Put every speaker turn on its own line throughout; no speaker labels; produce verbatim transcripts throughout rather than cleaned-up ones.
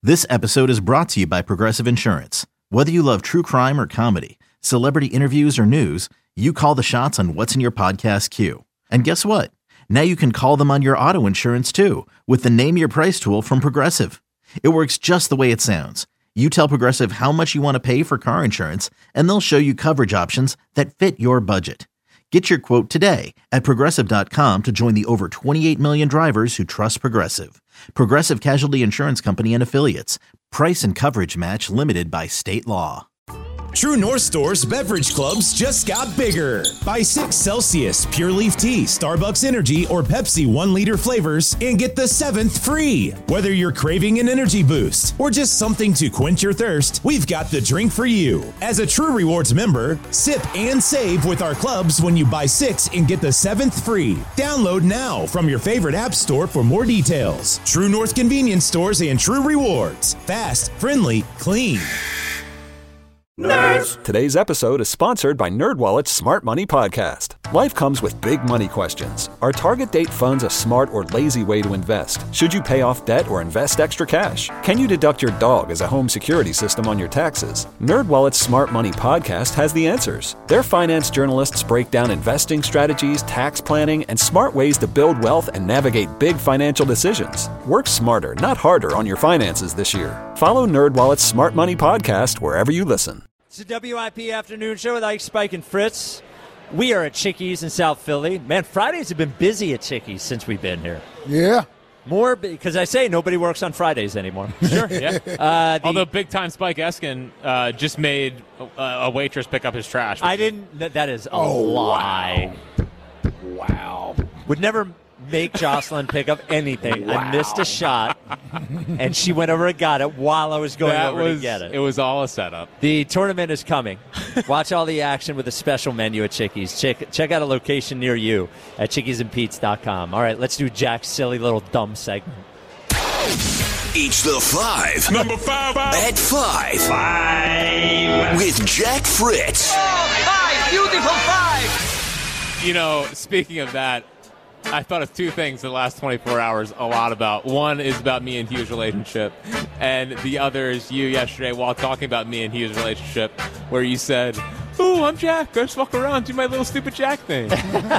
This episode is brought to you by Progressive Insurance. Whether you love true crime or comedy, celebrity interviews or news, you call the shots on what's in your podcast queue. And guess what? Now you can call them on your auto insurance too with the Name Your Price tool from Progressive. It works just the way it sounds. You tell Progressive how much you want to pay for car insurance, and they'll show you coverage options that fit your budget. Get your quote today at Progressive dot com to join the over twenty-eight million drivers who trust Progressive. Progressive Casualty Insurance Company and Affiliates. Price and coverage match limited by state law.
True North Store's beverage clubs just got bigger. Buy six Celsius, Pure Leaf Tea, Starbucks Energy, or Pepsi one liter flavors and get the seventh free. Whether you're craving an energy boost or just something to quench your thirst, we've got the drink for you. As a True Rewards member, sip and save with our clubs when you buy six and get the seventh free. Download now from your favorite app store for more details. True North Convenience Stores and True Rewards. Fast, friendly, clean.
Nerds! Today's episode is sponsored by NerdWallet's Smart Money Podcast. Life comes with big money questions. Are target date funds a smart or lazy way to invest? Should you pay off debt or invest extra cash? Can you deduct your dog as a home security system on your taxes? NerdWallet's Smart Money Podcast has the answers. Their finance journalists break down investing strategies, tax planning, and smart ways to build wealth and navigate big financial decisions. Work smarter, not harder on your finances this year. Follow NerdWallet's Smart Money Podcast wherever you listen.
It's a W I P afternoon show with Ike, Spike, and Fritz. We are at Chickies in South Philly. Man, Fridays have been busy at Chickies since we've been here.
Yeah.
More because I say nobody works on Fridays anymore.
Sure, yeah.
Uh, the,
Although big-time Spike Eskin uh, just made a, a waitress pick up his trash.
I didn't. That is a
Oh,
lie.
Wow. Wow.
Would never make Jocelyn pick up anything.
Wow.
I missed a shot, and she went over and got it while I was going
that
over
was,
to get it.
It was all a setup.
The tournament is coming. Watch all the action with a special menu at Chickies. Check, check out a location near you at chickies and pete's dot com. All right, let's do Jack's silly little dumb segment.
It's the five.
Number five.
At five.
Five.
With Jack Fritz.
Oh, five. Beautiful five.
You know, speaking of that, I thought of two things in the last twenty-four hours a lot about. One is about me and Hugh's relationship, and the other is you yesterday while talking about me and Hugh's relationship, where you said, "Oh, I'm Jack. Go just walk around, do my little stupid Jack thing."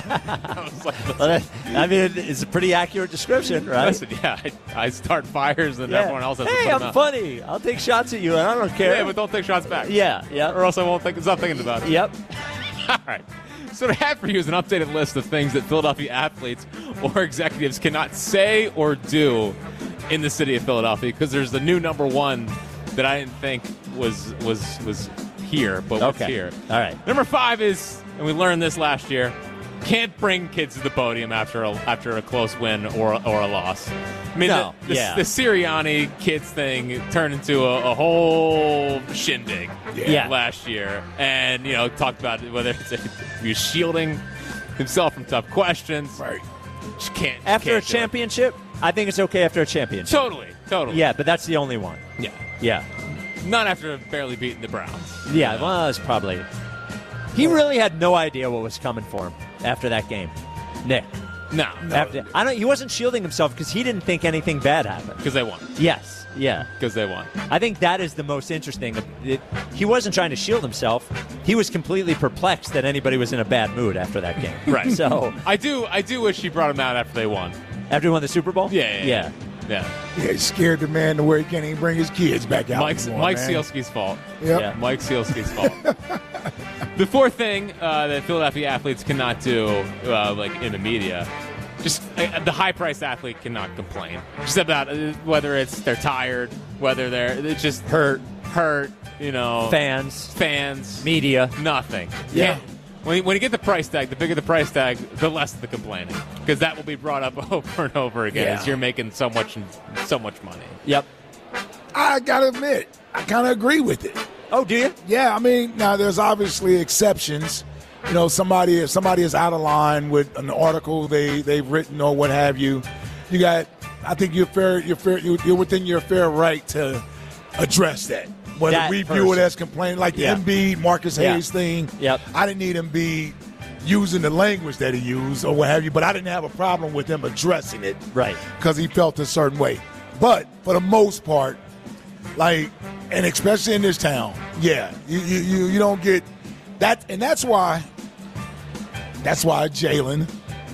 I was like,
well, I mean, it's a pretty accurate description, right?
Listen, yeah, I, I start fires, and
Yeah.
everyone else has to
Hey,
put
I'm
them out.
funny. I'll take shots at you, and I don't care.
Yeah, but don't take shots back.
Yeah, yeah.
Or else I won't think, stop thinking about it.
Yep.
All right. So what I have for you is an updated list of things that Philadelphia athletes or executives cannot say or do in the city of Philadelphia, because there's the new number one that I didn't think was was was here, but was
Okay.
here.
All right.
Number five is, and we learned this last year, can't bring kids to the podium after a, after a close win or or a loss. I mean,
No,
the, the,
yeah.
the Sirianni kids thing turned into a, a whole shindig
Yeah.
last year, and you know, talked about whether it's a, he was shielding himself from tough questions.
Right.
Just can't
After
can't
a
do it.
championship, I think it's okay after a championship.
Totally, totally.
Yeah, but that's the only one.
yeah.
Yeah.
Not after barely beating the Browns.
Yeah, well, it's probably. He really had no idea what was coming for him after that game. Nick.
No,
After, I don't. He wasn't shielding himself because he didn't think anything bad happened.
because they won.
Yes. Yeah.
Because they won.
I think that is the most interesting. It, he wasn't trying to shield himself. He was completely perplexed that anybody was in a bad mood after that game.
Right.
So
I do. I do wish he brought him out after they won.
after he won the Super Bowl.
Yeah. Yeah.
Yeah.
Yeah.
Yeah, he scared the man to where he can't even bring his kids back out.
Mike's,
anymore,
Mike
man.
Sealski's fault.
Yep.
Yeah.
Mike Sealski's fault. The fourth thing uh, that Philadelphia athletes cannot do, uh, like in the media, just uh, the high-priced athlete cannot complain. Just about uh, whether it's they're tired, whether they're it's just hurt, hurt. You know,
Fans,
fans,
media.
nothing.
Yeah.
Can't- When you, when you get the price tag, the bigger the price tag, the less the complaining, because that will be brought up over and over again.
Yeah.
As you're making so much, so much money.
Yep.
I gotta admit, I kind of agree with it.
Oh, do you?
Yeah, I mean, now there's obviously exceptions. You know, somebody if somebody is out of line with an article they they've written or what have you, you got. I think you're fair. You're fair. You're within your fair right to address that. Whether
That
we view
person.
it as complaining, like the
Yeah.
Embiid, Marcus
Yeah.
Hayes thing.
Yep.
I didn't need Embiid using the language that he used or what have you, but I didn't have a problem with him addressing it.
Right.
Because he felt a certain way. But for the most part, Like, and especially in this town, yeah, you you you, you don't get that, and that's why that's why Jalen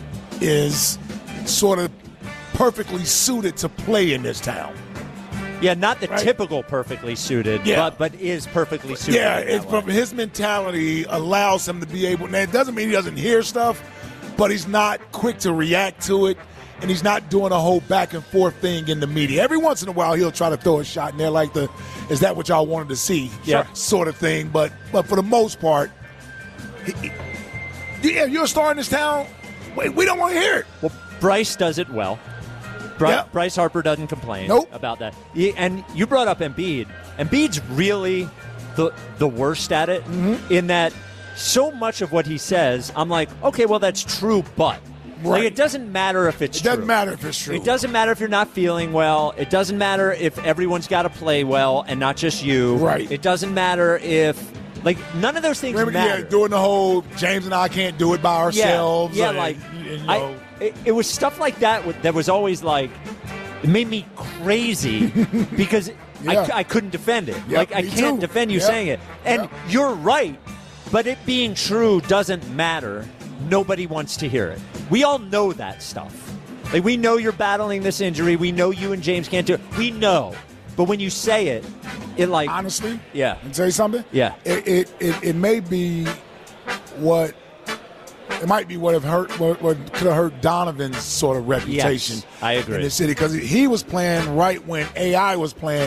is sort of perfectly suited to play in this town.
Yeah, not the
Right.
typical perfectly suited,
Yeah.
but but is perfectly suited.
Yeah,
in that
it's
way.
from his mentality allows him to be able. Now, it doesn't mean he doesn't hear stuff, but he's not quick to react to it, and he's not doing a whole back and forth thing in the media. Every once in a while, he'll try to throw a shot in there, like the "Is that what y'all wanted to see?"
Yeah.
sort of thing. But but for the most part, he, he- yeah, you're a star in this town. We, we don't want to hear it.
Well, Bryce does it well. Bry-
Yeah.
Bryce Harper doesn't complain
Nope.
about that. He- and you brought up Embiid. Embiid's really the the worst at it
Mm-hmm.
in that so much of what he says, I'm like, okay, well, that's true, but. Like,
Right.
it doesn't matter if it's
It
true.
doesn't matter if it's true.
It doesn't matter if you're not feeling well. It doesn't matter if everyone's got to play well and not just you.
Right.
It doesn't matter if, like, none of those things
Remember,
matter.
yeah, doing the whole James and I can't do it by ourselves.
Yeah, yeah
and-
like
and, you
I,
know,
it, it was stuff like that with- that was always like it made me crazy because
Yeah.
I, I couldn't defend it.
Yep,
like I
me
can't
too.
defend you
Yep.
saying it, and
Yep.
you're right. But it being true doesn't matter. Nobody wants to hear it. We all know that stuff. Like we know you're battling this injury. We know you and James can't do it. We know. But when you say it, it like
honestly,
yeah.
and tell you something.
Yeah.
it it, it, it may be what it might be what have hurt what, what could have hurt Donovan's sort of reputation.
Yes, I agree.
In the city because he was playing right when A I was playing.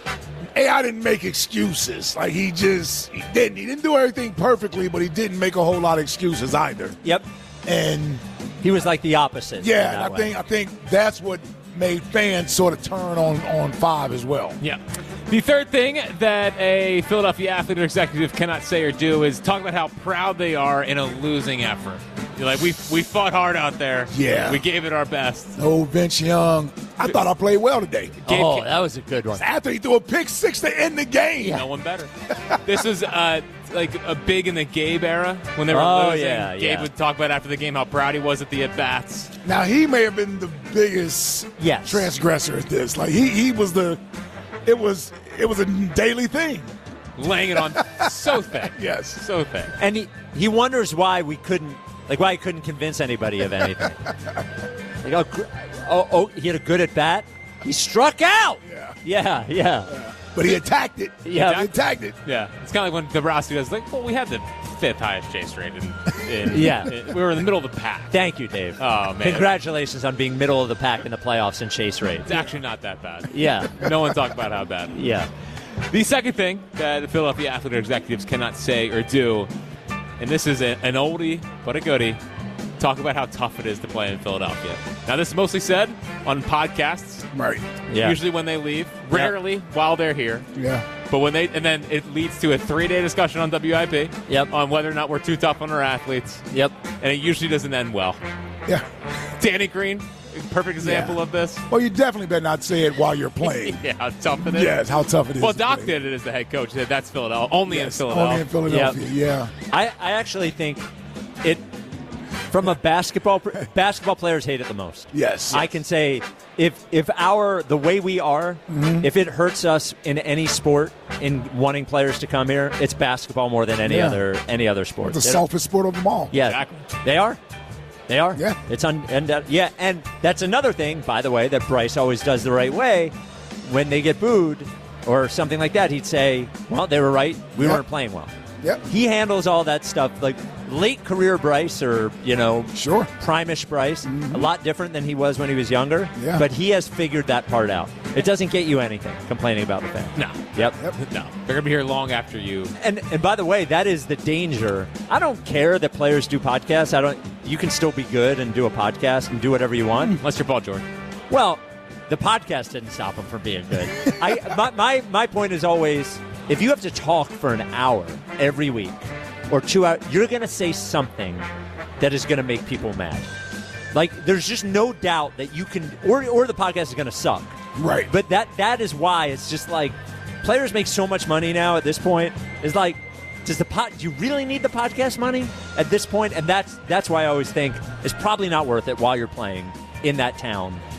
A I didn't make excuses. Like he just he didn't. He didn't do everything perfectly, but he didn't make a whole lot of excuses either.
Yep.
And
He was like the opposite. in
yeah,
that
and I
way.
think I think that's what made fans sort of turn on on Five as well.
Yeah. The third thing that a Philadelphia athlete or executive cannot say or do is talk about how proud they are in a losing effort. You're like, we we fought hard out there.
Yeah.
We gave it our best.
Oh, Vince Young. I thought I played well today.
Gabe
Oh,
Ca-
that was a good one.
After he threw a pick six to end the game.
No one better. This was uh, like a big in the Gabe era when they were
Oh,
losing.
yeah,
Gabe
yeah.
would talk about after the game how proud he was at the at-bats.
Now, he may have been the biggest
Yes.
transgressor at this. Like, he, he was the, it was, it was a daily thing.
Laying it on so thick.
Yes.
So thick.
And he, he wonders why we couldn't, like, why he couldn't convince anybody of anything. like, oh, gr- oh, oh, he had a good at bat. He struck out.
Yeah.
Yeah, yeah.
But he attacked it.
Yeah.
He attacked it.
Yeah. It's kind of like when Dombrowski was like, well, we had the fifth highest chase rate. In, in,
Yeah.
in- we were in the middle of the pack.
Thank you, Dave.
Oh, man.
Congratulations on being middle of the pack in the playoffs in chase rate.
It's actually not that bad.
Yeah,
No one talked about how bad.
yeah.
The second thing that the Philadelphia athlete or executives cannot say or do, and this is a, an oldie but a goodie, talk about how tough it is to play in Philadelphia. Now, this is mostly said on podcasts,
Right.
Yeah.
usually when they leave, rarely while they're here.
Yeah.
But when they, and then it leads to a three-day discussion on W I P
Yep.
on whether or not we're too tough on our athletes,
Yep.
and it usually doesn't end well.
Yeah.
Danny Green, perfect example
Yeah.
of this.
Well, you definitely better not say it while you're playing.
Yeah, how tough it is.
Yes, how tough it is.
Well,
to
Doc
play.
did it as the head coach. He said that's Philadelphia, only
Yes,
in Philadelphia.
Only in Philadelphia, yeah.
I, I actually think it from a basketball basketball players hate it the most.
Yes.
I can say if if our the way we are,
Mm-hmm.
if it hurts us in any sport in wanting players to come here, it's basketball more than any
Yeah.
other any other sport.
The
They don't-
selfish sport of them all.
Yeah,
Exactly.
they are. They are.
Yeah.
It's un, and uh, yeah, and that's another thing, by the way, that Bryce always does the right way. When they get booed or something like that, he'd say, "Well, they were right. We
Yeah.
weren't playing well."
Yep.
He handles all that stuff like late career Bryce or, you know,
Sure.
prime-ish Bryce, a lot different than he was when he was younger.
Yeah.
But he has figured that part out. It doesn't get you anything complaining about the fans.
No.
Yep.
No. They're going to be here long after you.
And and by the way, that is the danger. I don't care that players do podcasts. I don't. You can still be good and do a podcast and do whatever you want.
Unless you're Paul George.
Well, the podcast didn't stop him from being good. I my, my my point is always, if you have to talk for an hour every week or two hours, you're going to say something that is going to make people mad. Like, there's just no doubt that you can, or or the podcast is going to suck.
Right.
But that that is why it's just like players make so much money now at this point. It's like, does the pod, do you really need the podcast money at this point? And that's that's why I always think it's probably not worth it while you're playing in that town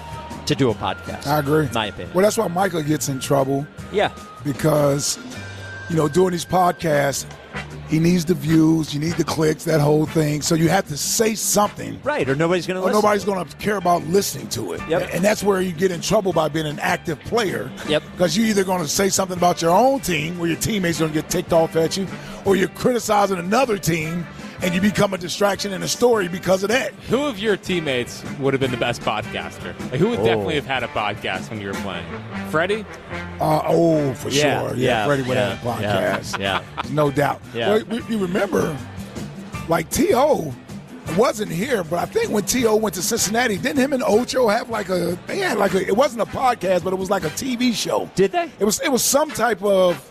to do a podcast.
I agree.
In my opinion.
Well, that's why Michael gets in trouble.
Yeah.
Because, you know, doing these podcasts, he needs the views, you need the clicks, that whole thing. So you have to say something.
Right, or nobody's going to
Or
listen.
nobody's going to care about listening to it.
Yep.
And that's where you get in trouble by being an active player.
Yep.
Because you're either going to say something about your own team where your teammates are going to get ticked off at you, or you're criticizing another team and you become a distraction in a story because of that.
Who of your teammates would have been the best podcaster? Like, who would
Oh.
definitely have had a podcast when you were playing? Freddie?
Uh, oh, for
Yeah,
sure.
yeah,
Freddie would
yeah,
have a podcast.
yeah,
No doubt.
Yeah.
Well, we- you remember, like T O wasn't here, but I think when T O went to Cincinnati, didn't him and Ocho have like a, they had like a, it wasn't a podcast, but it was like a T V show.
Did they?
It was, it was some type of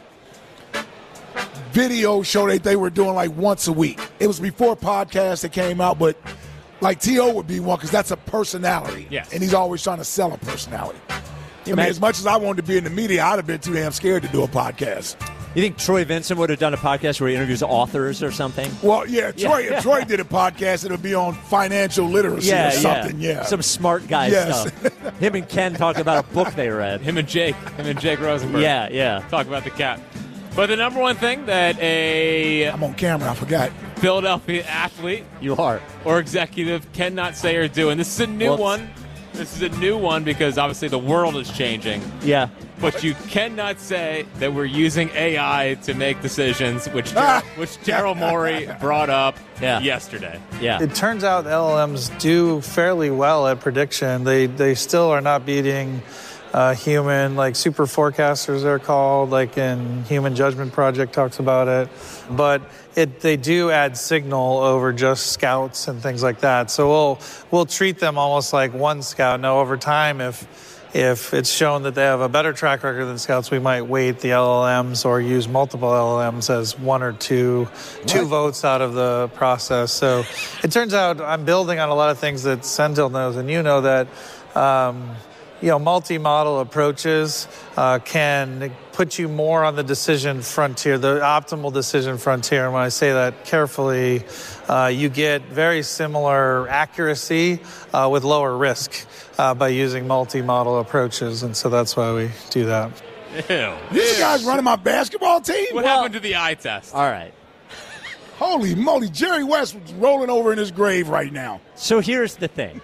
video show that they were doing like once a week. It was before podcasts that came out, but like T O would be one because that's a personality.
Yes.
And he's always trying to sell a personality. I mean,
imagine-
as much as I wanted to be in the media, I'd have been too damn scared to do a podcast.
You think Troy Vincent would have done a podcast where he interviews authors or something?
Well, yeah, Troy.
Yeah.
If Troy did a podcast, it would be on financial literacy or something. Yeah,
Some smart guy
Yes.
stuff. Him and Ken talked about a book they read.
Him and Jake. Him and Jake Rosenberg.
Yeah, yeah.
Talk about the cat. But the number one thing that a
I'm on camera. I forgot.
Philadelphia athlete
You are.
or executive cannot say or do, and this is a new
Whoops.
one. This is a new one because obviously the world is changing.
Yeah.
But you cannot say that we're using A I to make decisions, which
Ah.
which Daryl Morey brought up
Yeah.
yesterday.
Yeah.
It turns out L L Ms do fairly well at prediction. They they still are not beating uh, human, like super forecasters they're called, like in Human Judgment Project talks about it. But it they do add signal over just scouts and things like that. So we'll we'll treat them almost like one scout. Now over time, if If it's shown that they have a better track record than scouts, we might weight the L L Ms or use multiple L L Ms as one or two, two votes out of the process. So it turns out I'm building on a lot of things that Sentil knows, and you know that, um, you know, multi-model approaches uh, can put you more on the decision frontier, the optimal decision frontier. And when I say that carefully, uh, you get very similar accuracy uh, with lower risk. Uh, by using multi-model approaches, and so that's why we do that.
Ew.
These guys running my basketball team?
What
Well-
happened to the eye test?
All right.
Holy moly, Jerry West was rolling over in his grave right now.
So here's the thing.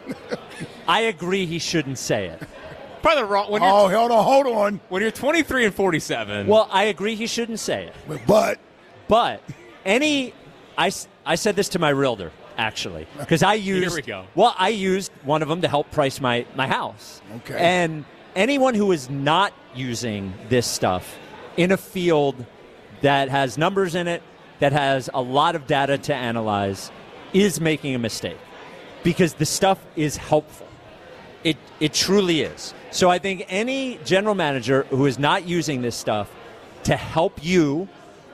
I agree he shouldn't say it.
Probably the wrong. When you're,
Oh, hold on, hold on.
when you're twenty-three and forty-seven.
Well, I agree he shouldn't say it.
But, but
But any, I, s- I said this to my realtor, actually, because I used,
we go.
well, I used one of them to help price my, my house.
Okay.
And anyone who is not using this stuff in a field that has numbers in it, that has a lot of data to analyze, is making a mistake because the stuff is helpful. It, it truly is. So I think any general manager who is not using this stuff to help you,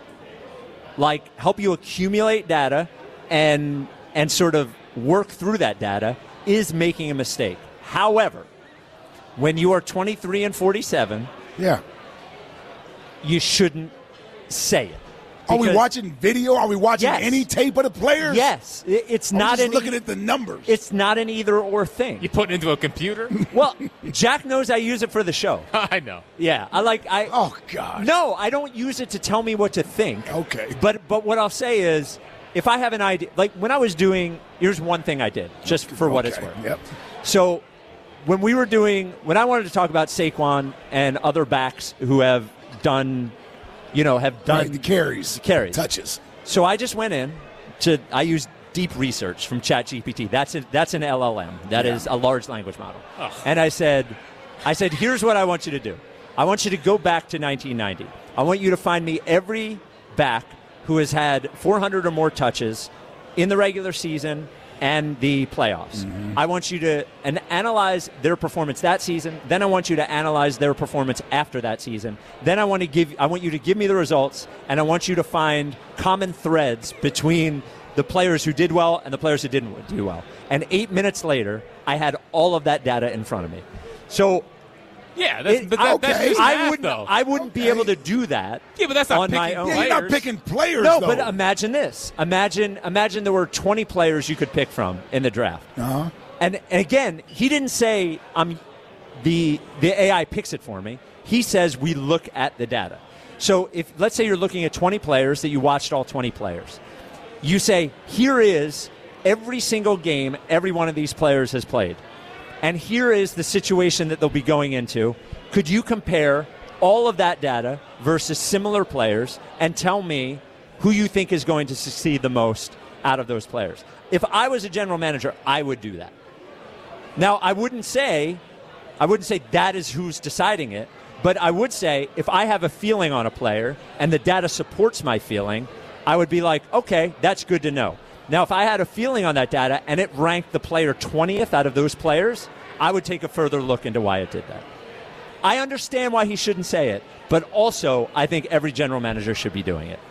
like help you accumulate data and and sort of work through that data, is making a mistake. However, when you are twenty-three and forty-seven,
yeah.
you shouldn't say it.
Are we
Because-
watching video? Are we watching
Yes.
any tape of the players?
Yes, it- it's
Are we
not
just
an
looking
e-
at the numbers.
it's not an either or thing.
you put it into a computer?
Well, Jack knows I use it for the show.
I know.
Yeah, I like I.
Oh God.
No, I don't use it to tell me what to think.
Okay.
But but what I'll say is, if I have an idea, like when I was doing, here's one thing I did, just for what it's
Okay,
worth.
Yep.
So when we were doing, when I wanted to talk about Saquon and other backs who have done, you know, have done
Right, the carries,
carries.
touches.
So I just went in to, I used deep research from ChatGPT. That's a, that's an L L M. That
Yeah.
is a large language model. And I said, I said, here's what I want you to do. I want you to go back to nineteen ninety. I want you to find me every back who has had four hundred or more touches in the regular season and the playoffs. I want you to and analyze their performance that season. Then I want you to analyze their performance after that season. Then I want to give I want you to give me the results, and I want you to find common threads between the players who did well and the players who didn't do well. And eight minutes later, I had all of that data in front of me. So
Yeah, that's,
it-
but that, that's
okay.
just
I
math,
wouldn't
though.
I wouldn't be
Okay.
able to do that.
Yeah, but that's not
on my
picking
own.
Yeah, you're not
Players.
picking players.
No,
though.
but imagine this. Imagine imagine there were twenty players you could pick from in the draft.
Uh-huh.
And, and again, he didn't say I'm the the A I picks it for me. He says we look at the data. So if let's say you're looking at twenty players that you watched all twenty players. You say, here is every single game every one of these players has played. And here is the situation that they'll be going into. Could you compare all of that data versus similar players and tell me who you think is going to succeed the most out of those players? If I was a general manager, I would do that. Now, I wouldn't say, I wouldn't say that is who's deciding it, but I would say if I have a feeling on a player and the data supports my feeling, I would be like, okay, that's good to know. Now, if I had a feeling on that data and it ranked the player twentieth out of those players, I would take a further look into why it did that. I understand why he shouldn't say it, but also I think every general manager should be doing it.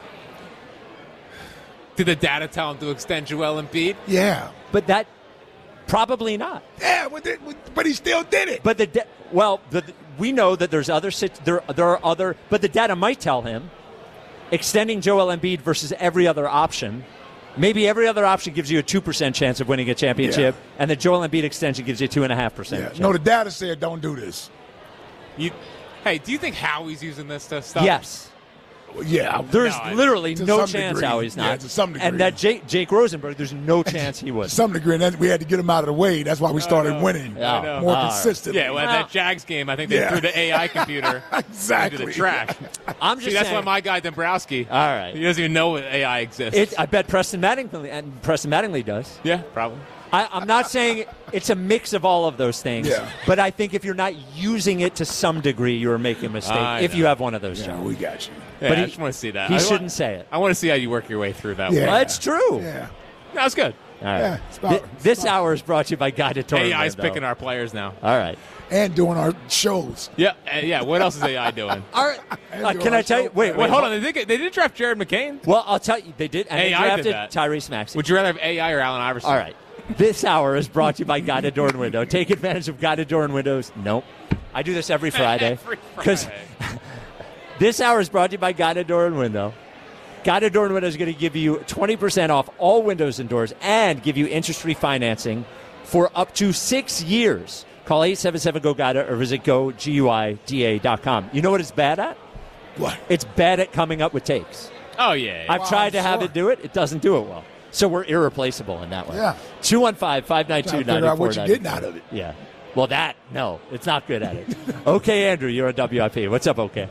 Did the data tell him to extend Joel Embiid?
Yeah.
But that, probably not.
Yeah, but he still did it.
But the de- well, the, we know that there's other there there are other, but the data might tell him extending Joel Embiid versus every other option. Maybe every other option gives you a two percent chance of winning a championship, yeah. and the Joel Embiid extension gives you a two point five percent.
Yeah. No, the data said don't do this.
You, hey, do you think Howie's using this to stuff?
Yes.
Yeah.
There's
no,
literally no chance
degree.
Howie's not.
Yeah, to some degree.
And that Jake, Jake Rosenberg, there's no chance he would.
To some degree, and then we had to get him out of the way. That's why we started winning
Yeah.
more
uh,
consistently.
Yeah, well, that Jags game, I think they
Yeah.
threw the A I computer
exactly.
into the trash.
I'm just
See, that's
saying,
why my guy Dombrowski,
all right.
he doesn't even know what A I exists.
It, I bet Preston Mattingly, and Preston Mattingly does.
Yeah, probably.
I, I'm not saying it's a mix of all of those things,
Yeah.
but I think if you're not using it to some degree, you're making a mistake
I
if
know.
you have one of those
Yeah,
jobs.
we got you.
Yeah,
But
I
he-
just want to see that.
He
I
shouldn't
want,
say it.
I want to see how you work your way through that.
Yeah.
one.
Well, that's true.
Yeah.
That was good.
All right.
Yeah, it's about-
Th-
it's
this
about-
hour is brought to you by Guided Tour.
A I's picking our players now.
All right.
And doing our shows.
Yeah, uh, yeah. What else is A I doing?
All right.
And
Uh,
doing
can
our
I tell you?
show.
Wait,
Wait,
wait,
hold on. They did, they did draft Jared McCain.
Well, I'll tell you. They did. And they
A I did
drafted
that.
Tyrese Maxey.
Would you rather have A I or Allen Iverson?
All right. This hour is brought to you by Guided Door and Window. Take advantage of Guided Door and Windows. Nope. I do this every Friday.
Every
Because
Friday.
this hour is brought to you by Guided Door and Window. Guided Door and Window is going to give you twenty percent off all windows and doors and give you interest-free financing for up to six years. Call eight seven seven, G O, G U I D A or visit go guida dot com. You know what it's bad at?
What?
It's bad at coming up with takes.
Oh, yeah. yeah.
I've
Wow,
tried to have
sure.
it do it. It doesn't do it well. So we're irreplaceable in that way.
Yeah.
two one five, five nine two,
Trying to
nine
figure out
four
what you're
nine four.
getting out of it.
Yeah. Well, that, no, it's not good at it. Okay, Andrew, you're a W I P. What's up, okay?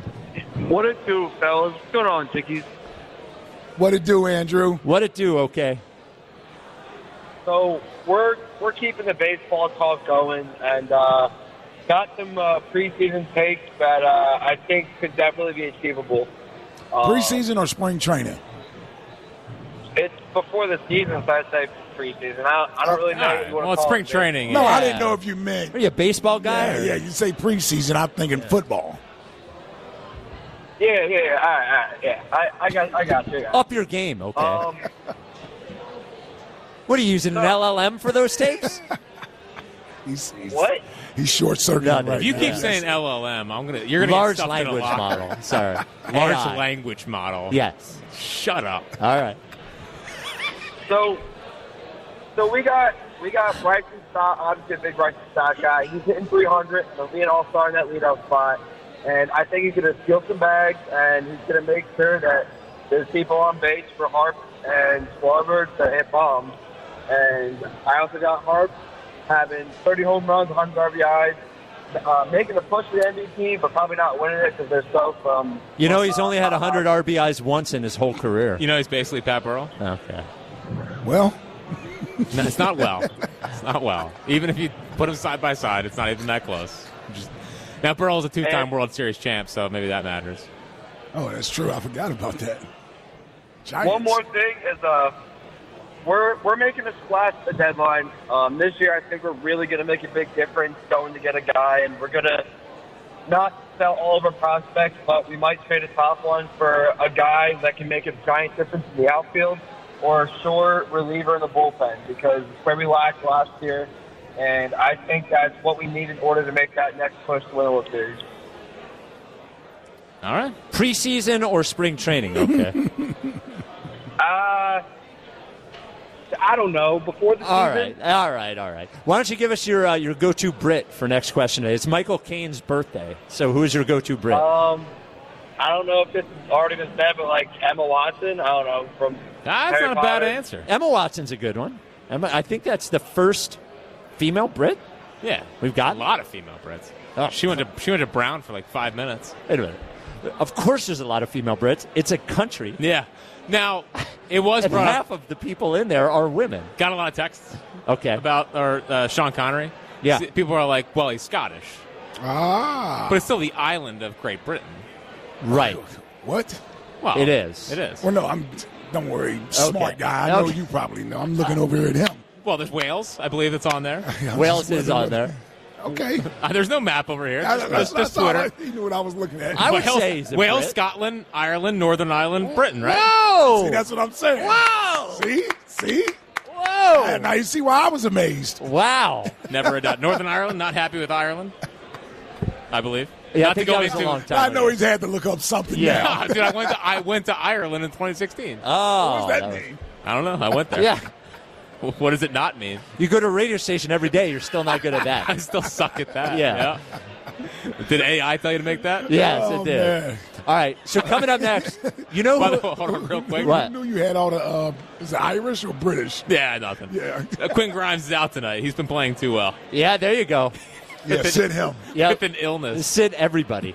What it do, fellas? What's going on, Dickies?
What it do, Andrew?
What it do, okay?
So we're we're keeping the baseball talk going, and uh, got some uh, preseason takes that uh, I think could definitely be achievable. Uh,
Preseason or spring training?
It's before the season, so I say preseason. I, I don't really know
All
what
right.
you want
Well,
to
it's
call
spring
it.
training.
No, I
Yeah.
didn't know if you meant.
Are you a baseball guy?
Yeah,
or-
yeah, you say preseason, I'm thinking football.
Yeah, yeah, yeah. All right, all right, yeah. I, I got, I got you.
Up your game, okay.
Um,
what are you using, an L L M for those tapes?
He's, he's,
what?
He's short circuiting
No, no,
right
If you
now.
keep saying L L M, I'm gonna. You're gonna
Large
get stuffed in a
language
locker.
model. Sorry.
Large
A I.
language model.
Yes.
Shut up.
All right.
So, so we got we got Bryson Stott, obviously a big Bryson Stott guy. He's hitting three hundred. He'll be an all-star in that leadoff spot, and I think he's going to steal some bags, and he's going to make sure that there's people on base for Harp and Schwarber to hit bombs. And I also got Harp having thirty home runs, one hundred R B Is, uh, making a push for the M V P, but probably not winning it because they're so from.
You know, he's only had
uh,
one hundred R B Is once in his whole career.
You know he's basically Pat Burrell.
Okay.
Well,
No, it's not well. It's not well. Even if you put them side by side, it's not even that close. Just, now Burrell's a two-time
And-
World Series champ, so maybe that matters.
oh, that's true. I forgot about that. Giants.
One more thing is uh, we're we're making a splash at the deadline. Um, this year, I think we're really going to make a big difference going to get a guy, and we're going to not sell all of our prospects, but we might trade a top one for a guy that can make a giant difference in the outfield or a short reliever in the bullpen because it's where we lacked last year, and I think that's what we need in order to make that next push to win the World Series.
All right. Preseason or spring training, okay.
Uh, I don't know. Before the
All
season.
right, all right, all right. Why don't you give us your uh, your go-to Brit for next question today? It's Michael Caine's birthday, so who is your go-to Brit?
Um, I don't know if this has already been said, but like Emma Watson, I don't know from.
That's
Harry
not a
Potter.
bad answer.
Emma Watson's a good one. Emma, I think that's the first female Brit
Yeah,
we've got.
a lot of female Brits.
Oh.
She went to she went to Brown for like five minutes.
Wait a minute. Of course, there's a lot of female Brits. It's a country.
Yeah. Now, it was
And
brought
half
up.
of the people in there are women.
Got a lot of texts
Okay.
about or uh, Sean Connery.
Yeah.
People are like, well, he's Scottish,
Ah.
but it's still the island of Great Britain.
Right.
What?
Well,
It is.
It is.
Well, no, I'm. Don't worry, smart guy. I know
Okay.
you probably know. I'm looking over here at him.
Well, there's Wales. I believe it's on there.
Yeah, I'm
Wales
just
is
looking
on
at-
there.
Okay.
Uh, there's no map over here.
I-
Just,
that's-
just, just
that's all
Twitter.
right. You knew what I was looking at.
I would
Wales,
say he's a
Wales,
Brit.
Scotland, Ireland, Northern Ireland, Britain, right?
Whoa!
See, that's what I'm saying.
Wow!
See? See?
Whoa!
And now you see why I was amazed.
Wow.
Never a doubt. Northern Ireland, not happy with Ireland, I believe.
Yeah, I
not
think
to go
that was a
into.
long time
I know
ago.
he's had to look up something
Yeah.
now.
Dude, I went to I went to Ireland in twenty sixteen.
Oh.
What does that
that was-
mean?
I don't know. I went there.
Yeah.
What does it not mean?
You go to a radio station every day, you're still not good at
I
that.
still suck at that.
Yeah.
Yeah. Did A I tell you to make that?
Yes,
Oh,
it did.
man.
All right, so coming up next, you know
By
who,
the way, hold on real quick.
What?
You knew you had all the, uh, is it Irish or British?
Yeah, nothing.
Yeah.
Uh, Quinn Grimes is out tonight. He's been playing too well.
Yeah, there you go.
Yeah, send him.
Yeah,
With an illness.
sit everybody.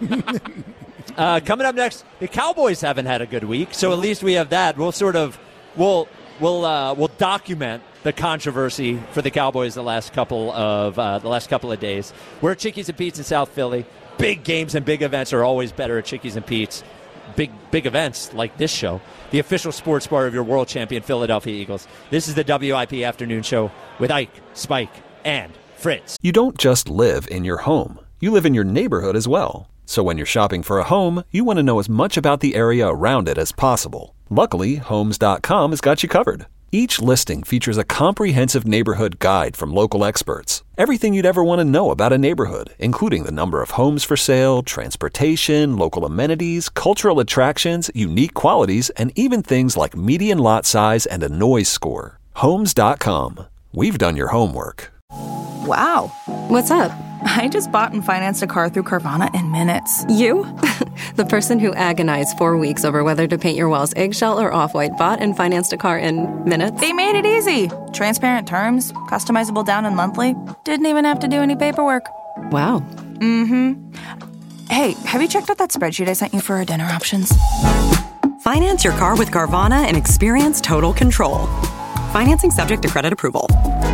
uh, coming up next, the Cowboys haven't had a good week, so at least we have that. We'll sort of we'll we'll uh, we'll document the controversy for the Cowboys the last couple of uh, the last couple of days. We're at Chickies and Pete's in South Philly. Big games and big events are always better at Chickies and Pete's. Big big events like this show, the official sports bar of your world champion Philadelphia Eagles. This is the W I P Afternoon Show with Ike, Spike, and Fritz.
You don't just live in your home. You live in your neighborhood as well. So when you're shopping for a home, you want to know as much about the area around it as possible. Luckily, Homes dot com has got you covered. Each listing features a comprehensive neighborhood guide from local experts. Everything you'd ever want to know about a neighborhood, including the number of homes for sale, transportation, local amenities, cultural attractions, unique qualities, and even things like median lot size and a noise score. Homes dot com. We've done your homework.
Wow. What's up? I just bought and financed a car through Carvana in minutes.
You? The person who agonized four weeks over whether to paint your walls eggshell or off-white bought and financed a car in minutes?
They made it easy. Transparent terms, customizable down and monthly. Didn't even have to do any paperwork.
Wow.
Mm-hmm. Hey, have you checked out that spreadsheet I sent you for our dinner options?
Finance your car with Carvana and experience total control. Financing subject to credit approval.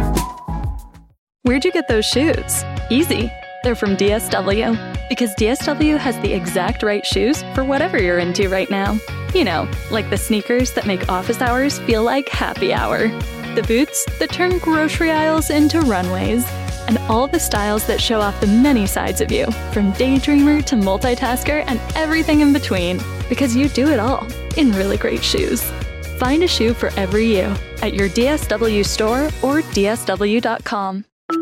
Where'd you get those shoes? Easy. They're from D S W. Because D S W has the exact right shoes for whatever you're into right now. You know, like the sneakers that make office hours feel like happy hour. The boots that turn grocery aisles into runways. And all the styles that show off the many sides of you, from daydreamer to multitasker and everything in between. Because you do it all in really great shoes. Find a shoe for every you at your D S W store or D S W dot com.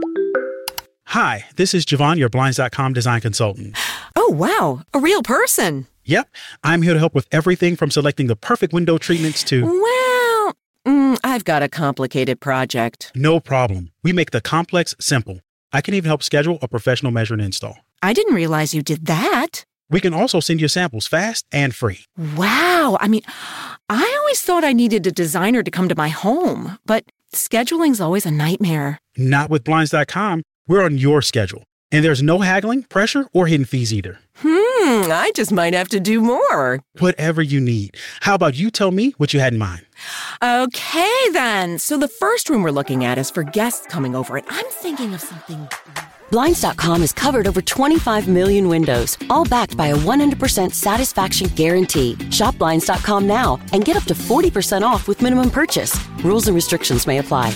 Hi, this is Javon, your Blinds dot com design consultant.
Oh, wow. A real person.
Yep, I'm here to help with everything from selecting the perfect window treatments to...
Well, mm, I've got a complicated project.
No problem. We make the complex simple. I can even help schedule a professional measure and install.
I didn't realize you did that.
We can also send you samples fast and free.
Wow. I mean, I always thought I needed a designer to come to my home, but scheduling's always a nightmare.
Not with Blinds dot com. We're on your schedule. And there's no haggling, pressure, or hidden fees either.
Hmm, I just might have to do more.
Whatever you need. How about you tell me what you had in mind?
Okay, then. So the first room we're looking at is for guests coming over, and I'm thinking of something...
Blinds dot com has covered over twenty-five million windows, all backed by a one hundred percent satisfaction guarantee. Shop Blinds dot com now and get up to forty percent off with minimum purchase. Rules and restrictions may apply.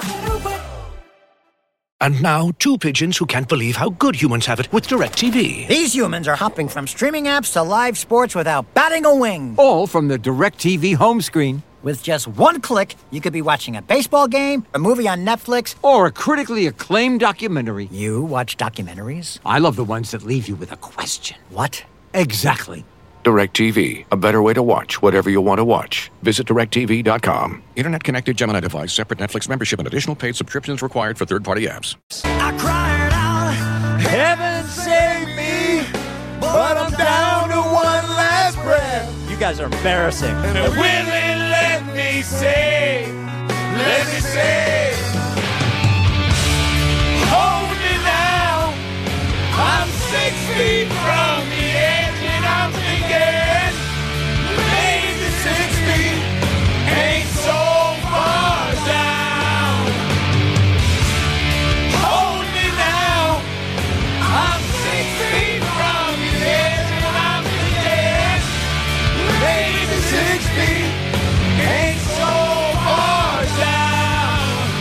And now, two pigeons who can't believe how good humans have it with DirecTV.
These humans are hopping from streaming apps to live sports without batting a wing.
All from the DirecTV home screen.
With just one click, you could be watching a baseball game, a movie on Netflix,
or a critically acclaimed documentary.
You watch documentaries?
I love the ones that leave you with a question.
What?
Exactly.
DirecTV, a better way to watch whatever you want to watch. Visit direct T V dot com. Internet-connected Gemini device, separate Netflix membership, and additional paid subscriptions required for third-party apps.
I cried out, heaven save me, but I'm down to one last breath.
You guys are embarrassing.
And will it let me say, let me say, hold me now. I'm six feet from the edge and I'm thinking, maybe six feet ain't so far down. Hold me now. I'm six feet from the edge and I'm thinking, maybe six feet ain't so far down.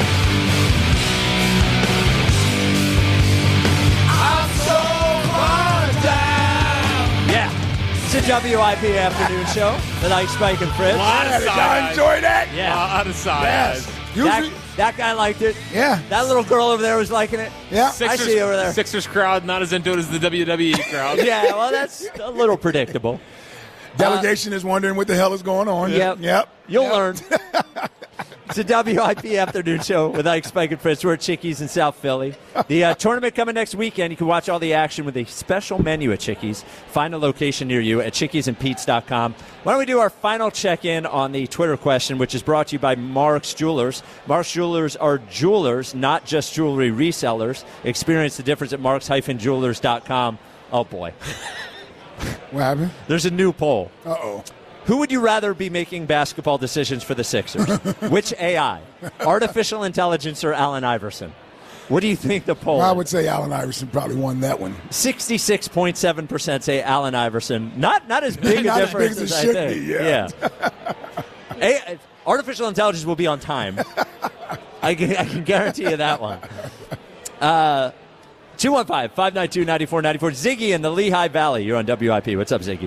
I'm so far down.
Yeah. It's a W I P afternoon show with Ike, Spike, and Fritz.
Did y'all enjoy that?
Yeah.
A lot of side
Yes.
eyes.
Usually,
That, that guy liked it.
yeah.
That little girl over there was liking it.
Yeah.
I see you over there.
Sixers crowd not as into it as the W W E crowd.
Yeah, well, that's a little predictable.
Delegation is wondering what the hell is going on.
Yep.
Yep.
You'll
Yep.
learn. It's a W I P afternoon show with Ike, Spike, and Fritz. We're at Chickies in South Philly. The uh, tournament coming next weekend. You can watch all the action with a special menu at Chickies. Find a location near you at chickies and pete's dot com. Why don't we do our final check-in on the Twitter question, which is brought to you by Mark's Jewelers. Mark's Jewelers are jewelers, not just jewelry resellers. Experience the difference at marks dash jewelers dot com. Oh, boy.
What happened?
There's a new poll.
Uh-oh.
Who would you rather be making basketball decisions for the Sixers? Which A I? Artificial intelligence or Allen Iverson? What do you think the poll?
I would say Allen Iverson probably won that one.
sixty-six point seven percent say Allen Iverson. Not not as big a
Not as
difference
big as it
I
should
think.
be, yeah.
A- artificial intelligence will be on time. I can, I can guarantee you that one. Uh, two one five, five nine two, nine four nine four. Ziggy in the Lehigh Valley. You're on W I P. What's up, Ziggy?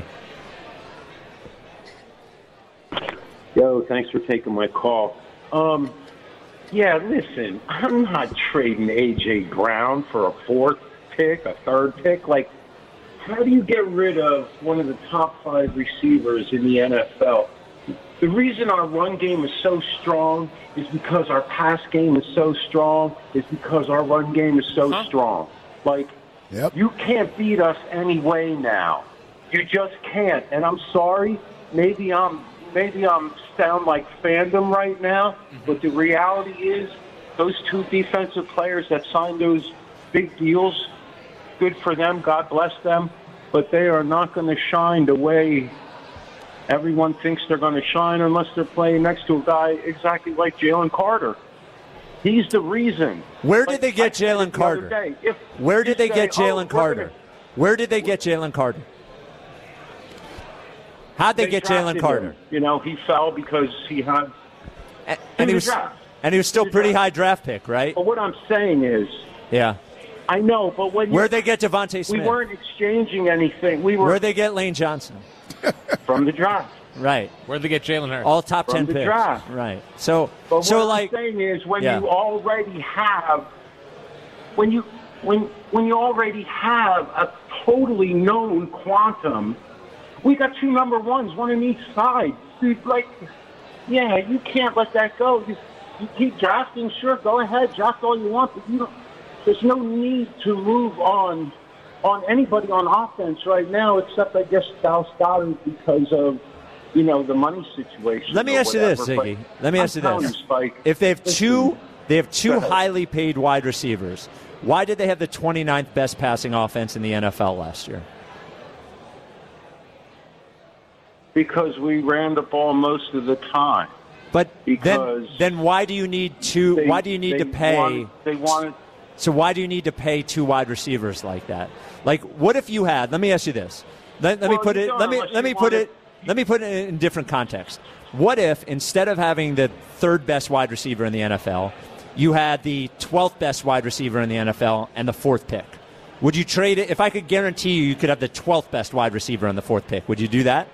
Yo, thanks for taking my call. Um, yeah, listen, I'm not trading A J. Brown for a fourth pick, a third pick. Like, how do you get rid of one of the top five receivers in the N F L? The reason our run game is so strong is because our pass game is so strong, is because our run game is so
Uh-huh.
strong. Like,
Yep.
you can't beat us anyway now. You just can't. And I'm sorry, maybe I'm maybe I'm sound like fandom right now, but the reality is those two defensive players that signed those big deals, good for them, God bless them, but they are not going to shine the way everyone thinks they're going to shine unless they're playing next to a guy exactly like Jalen Carter. He's the reason.
Where did
Like,
they get
I said
Jalen
it the other
Carter?
day. If
Where did
you
they
say,
get
"Oh,
Jalen
we're
Carter?
gonna-
Where did they get Jalen Carter? How'd they, get Jalen
drafted
Carter?
him. You know, he fell because he had
And, and he was
draft.
and he was still pretty high draft pick, right?
But what I'm saying is,
Yeah.
I know, but when
Where'd
you,
they get Devontae
we
Smith?
weren't exchanging anything. We were
Where'd they get Lane Johnson?
from the draft.
Right.
Where'd they get Jalen Hurts?
All top
From
ten
the
picks.
draft.
Right. So
But
so
what
like
I'm saying is, when
Yeah.
you already have, when you when when you already have a totally known quantum, we got two number ones, one on each side. Dude, like, yeah, you can't let that go. You, you keep drafting, sure, go ahead, draft all you want, but you don't. There's no need to move on on anybody on offense right now, except I guess Dallas Goedert because of you know the money situation.
Let me
or
ask you this,
whatever.
Ziggy.
But
Let me
I'm
ask you
telling
this.
Spike,
If they have
listen,
two they have
Go
two
ahead.
highly paid wide receivers, why did they have the twenty-ninth best passing offense in the N F L last year?
because we ran the ball most of the time.
But then,
Because
then why do you need two?
They-
why do you need
they
to pay?
wanted- they wanted.
So why do you need to pay two wide receivers like that? Like, what if you had? Let me ask you this. Let, let me
Well,
put
you
it.
don't
Let me
unless
let
you
me put
want
it. Let me put it in different context. What if instead of having the third best wide receiver in the N F L, you had the twelfth best wide receiver in the N F L and the fourth pick? Would you trade it? If I could guarantee you, you could have the twelfth best wide receiver and the fourth pick. Would you do that?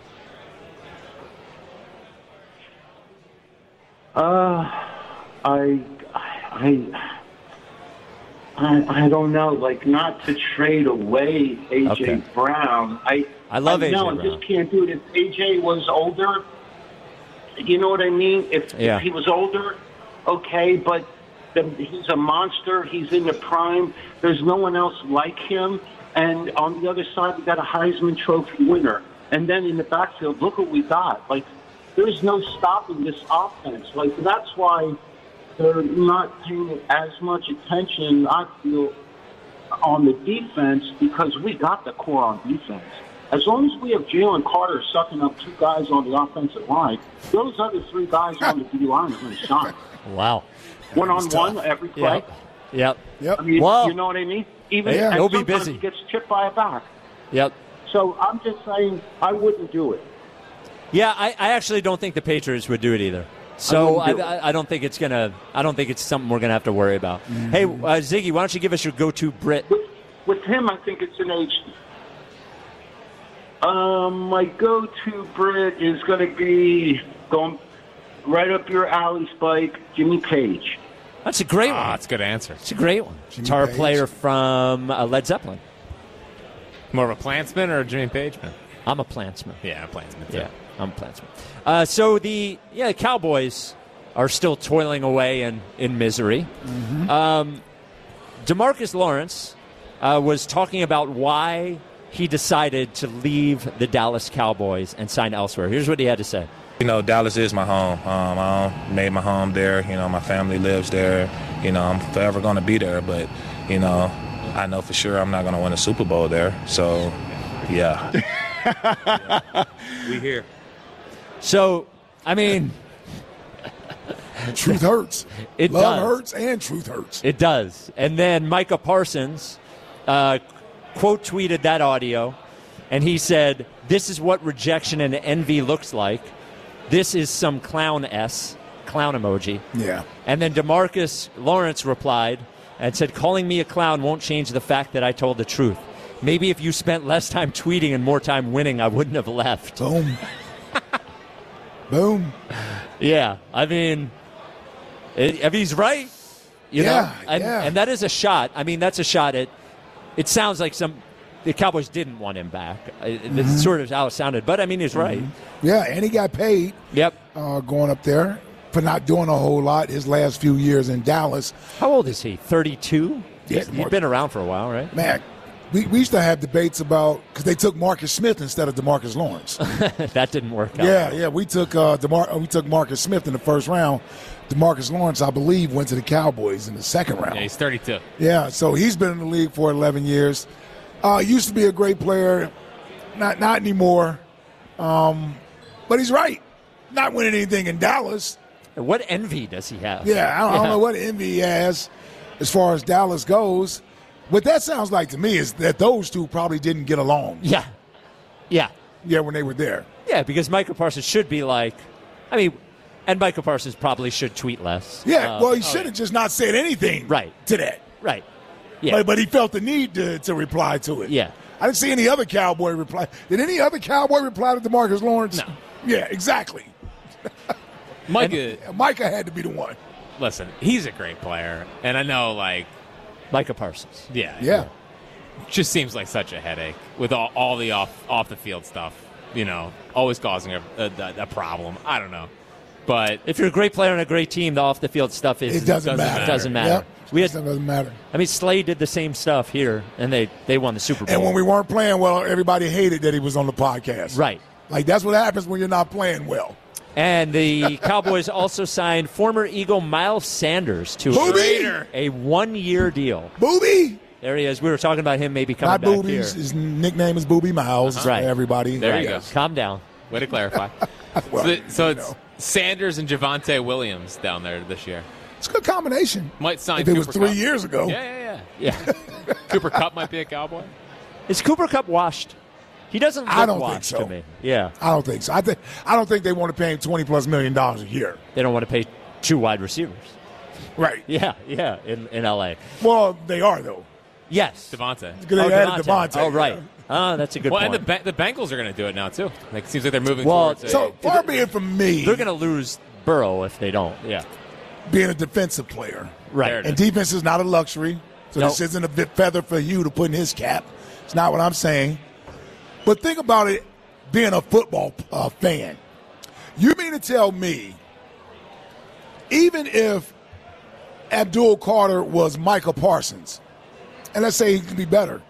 Uh, I, I, I, I don't know. Like, not to trade away A J
Okay.
Brown. I,
I love
I
A J
know, I
Brown.
just can't do it. If A J was older, you know what I mean? If,
Yeah.
if he was older, okay, but the, he's a monster. He's in the prime. There's no one else like him. And on the other side, we got a Heisman Trophy winner. And then in the backfield, look what we got. Like, there's no stopping this offense. Like, that's why they're not paying as much attention, I feel, on the defense, because we got the core on defense. As long as we have Jalen Carter sucking up two guys on the offensive line, those other three guys on the D line are going to shine.
Wow.
One on one every play.
Yep. Yep.
Yep.
I mean,
Well,
you know what I mean? Even
yeah,
and
he'll be
sometimes
busy.
he gets chipped by a back.
Yep.
So I'm just saying I wouldn't do it.
Yeah, I, I actually don't think the Patriots would do it either. So I,
wouldn't do it.
I, I don't think it's gonna. I don't think it's something we're gonna have to worry about.
Mm-hmm.
Hey, uh, Ziggy, why don't you give us your go-to Brit?
With, with him, I think it's an age. Um, my go-to Brit is going to be going right up your alley, Spike. Jimmy Page.
That's a great
Ah,
one.
that's a good answer.
It's a great one. Guitar
Page.
player from uh, Led Zeppelin.
More of a plantsman or a Jimmy Page man?
I'm a plantsman.
Yeah, a plantsman too.
Yeah, I'm a plantsman. Uh, so the yeah the Cowboys are still toiling away in, in misery.
Mm-hmm.
Um, DeMarcus Lawrence uh, was talking about why he decided to leave the Dallas Cowboys and sign elsewhere. Here's what he had to say.
You know, Dallas is my home. Um, I made my home there. You know, my family lives there. You know, I'm forever going to be there. But, you know, I know for sure I'm not going to win a Super Bowl there. So, yeah. yeah. We here.
So, I mean...
Truth hurts.
It
Love
does.
hurts and truth hurts.
It does. And then Micah Parsons uh, quote tweeted that audio, and he said, "This is what rejection and envy looks like. This is some clown S, clown emoji."
Yeah.
And then DeMarcus Lawrence replied and said, "Calling me a clown won't change the fact that I told the truth. Maybe if you spent less time tweeting and more time winning, I wouldn't have left."
Boom. Boom.
Yeah, I mean, it, I mean he's right. You
Yeah,
know, and,
yeah.
and that is a shot. I mean, that's a shot at. It sounds like some the Cowboys didn't want him back. Mm-hmm. That's sort of how it sounded, but I mean, he's right.
Yeah, and he got paid.
Yep.
Uh, going up there for not doing a whole lot his last few years in Dallas.
How old is he? thirty-two.
Yeah,
he's, he's been around for a while, right?
Man, we, we used to have debates about because they took Marcus Smith instead of DeMarcus Lawrence.
That didn't work out.
Yeah, yeah, we took uh, DeMar- we took Marcus Smith in the first round. DeMarcus Lawrence, I believe, went to the Cowboys in the second round.
Yeah, he's thirty-two.
Yeah, so he's been in the league for eleven years. Uh, used to be a great player, not not anymore. Um, but he's right. Not winning anything in Dallas.
What envy does he have?
Yeah, I don't, I don't
Yeah.
know what envy he has as far as Dallas goes. What that sounds like to me is that those two probably didn't get along.
Yeah. Yeah.
Yeah, when they were there.
Yeah, because Micah Parsons should be like, I mean, and Micah Parsons probably should tweet less.
Yeah,
Uh,
well, he
oh,
should have just not said anything
Right.
to that.
Right. Yeah.
But, but he felt the need to, to reply to it.
Yeah.
I didn't see any other Cowboy reply. Did any other Cowboy reply to DeMarcus Lawrence?
No.
Yeah, exactly.
Micah,
And Micah had to be the one.
listen, he's a great player, and I know, like,
Micah Parsons.
yeah,
Yeah.
just seems like such a headache with all, all the off off the field stuff. You know, always causing a, a, a problem. I don't know, but
If you're a great player on a great team, the off the field stuff is
It doesn't matter.
It doesn't matter.
Yep.
We had,
It doesn't matter.
I mean, Slade did the same stuff here, and they, they won the Super Bowl.
And when we weren't playing well, everybody hated that he was on the podcast.
Right.
Like, that's what happens when you're not playing well.
And the Cowboys also signed former Eagle Miles Sanders to
Booby!
a, a one-year deal.
Booby!
There he is. We were talking about him maybe coming
Not
back
Boobies.
here.
His nickname is Booby Miles.
Uh-huh. Right.
Everybody.
There
Right.
you go.
Calm down.
way to clarify.
Well,
so so
you
it's
know.
Sanders and Javonte Williams down there this year.
It's a good combination.
Might sign
If it
Cooper
was three
Kupp.
years ago.
Yeah, yeah,
Yeah.
yeah. Cooper Kupp might be a Cowboy.
Is Cooper Kupp washed? He doesn't look
I don't think
washed
so.
to me. Yeah.
I don't think so. I think I don't think they want to pay him twenty plus million dollars a year.
They don't want to pay two wide receivers.
Right.
Yeah, yeah, in, in L A.
Well, they are though.
Yes.
Devontae.
Because they
Oh,
added
Devontae.
Devontae.
Oh, right. Oh, that's a good
well,
point.
and the, ba- the Bengals are going to do it now, too. Like, it seems like they're moving
Well,
towards a-
So far be it from me
They're going to lose Burrow if they don't. Yeah.
being a defensive player.
Right.
There it
And
is.
defense is not a luxury. So
Nope.
this isn't a bit feather for you to put in his cap. It's not what I'm saying. But think about it being a football uh, fan. You mean to tell me, even if Abdul Carter was Micah Parsons, and let's say he could be better,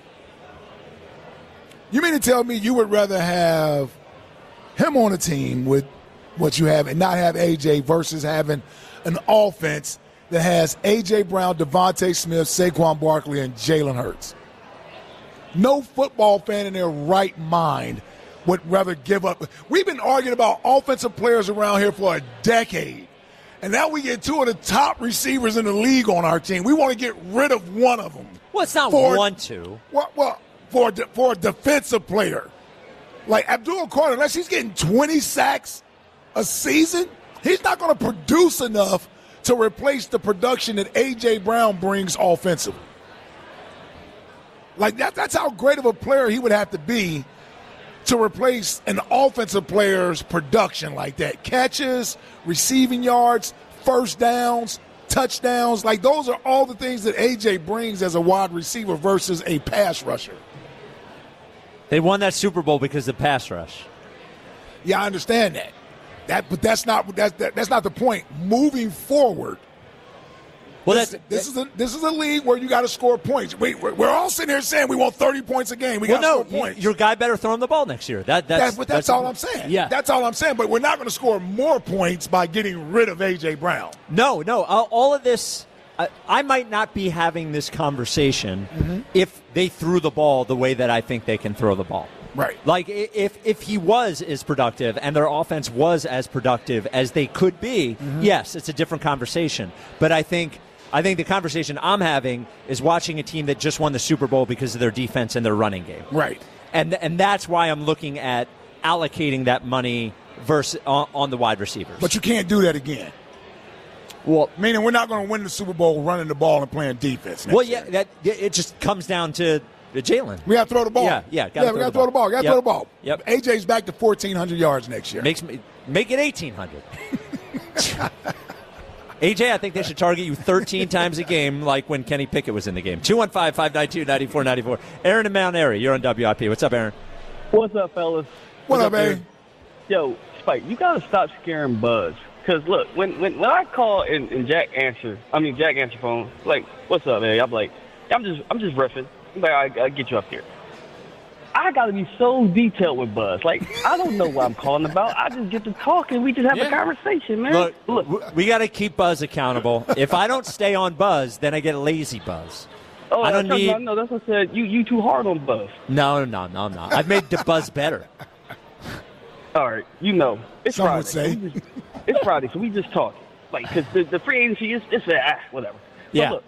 you mean to tell me you would rather have him on a team with what you have and not have A J versus having an offense that has A J. Brown, Devontae Smith, Saquon Barkley, and Jalen Hurts? No football fan in their right mind would rather give up. We've been arguing about offensive players around here for a decade, and now we get two of the top receivers in the league on our team. We want to get rid of one of them.
Well, it's not
for,
one, two.
Well, well for, for a defensive player. Like Abdul Carter, unless he's getting twenty sacks a season, he's not going to produce enough to replace the production that A J. Brown brings offensively. Like that, that's how great of a player he would have to be to replace an offensive player's production like that. Catches, receiving yards, first downs, touchdowns. Like those are all the things that A J brings as a wide receiver versus a pass rusher.
They won that Super Bowl because of pass rush.
Yeah, I understand that. That, but that's not that's that, that's not the point. Moving forward,
well,
this,
that's,
this is a this is a league where you got to score points. We, we're, we're all sitting here saying we want thirty points a game. We
well,
got to
no,
score points.
Your guy better throw him the ball next year. That that's,
that's, but that's, that's all I'm saying.
Yeah,
that's all I'm saying. But we're not going to score more points by getting rid of A J. Brown.
No, no. All of this, I, I might not be having this conversation mm-hmm. if they threw the ball the way that I think they can throw the ball.
Right.
Like, if if he was as productive and their offense was as productive as they could be, mm-hmm. yes, it's a different conversation. But I think I think the conversation I'm having is watching a team that just won the Super Bowl because of their defense and their running game.
Right.
And and that's why I'm looking at allocating that money versus on, on the wide receivers.
But you can't do that again.
Well,
meaning we're not going to win the Super Bowl running the ball and playing defense. Next
well, yeah,
year.
that it just comes down to Jalen.
We got to throw the ball.
Yeah, yeah,
yeah. We got to throw the ball. Got to
yep.
throw the ball.
Yep.
A J's back to fourteen hundred yards next year.
Makes me make it eighteen hundred. A J, I think they should target you thirteen times a game, like when Kenny Pickett was in the game. two one five, five nine two, nine four nine four. Aaron in Mount Airy, you're on W I P. What's up, Aaron?
What's up, fellas?
What What's up, man?
Yo, Spike, you got to stop scaring Buzz. Because, look, when, when when I call and, and Jack answer, I mean, Jack answer phone, like, what's up, man? I'm like, I'm just I'm just riffing. I'm like, I, I'll get you up here. I got to be so detailed with Buzz. Like, I don't know what I'm calling about. I just get to talk and we just have yeah. a conversation, man.
Look,
Look.
we got to keep Buzz accountable. If I don't stay on Buzz, then I get a lazy Buzz.
Oh,
I don't
that's
need.
No, no, that's what I said. You you too hard on Buzz.
No, no, no, no. I've made the Buzz better.
All right, you know it's
Some
Friday.
would say.
So just, it's Friday, so we just talking. Like, because the, the free agency is it's ah, whatever.
Yeah.
So look,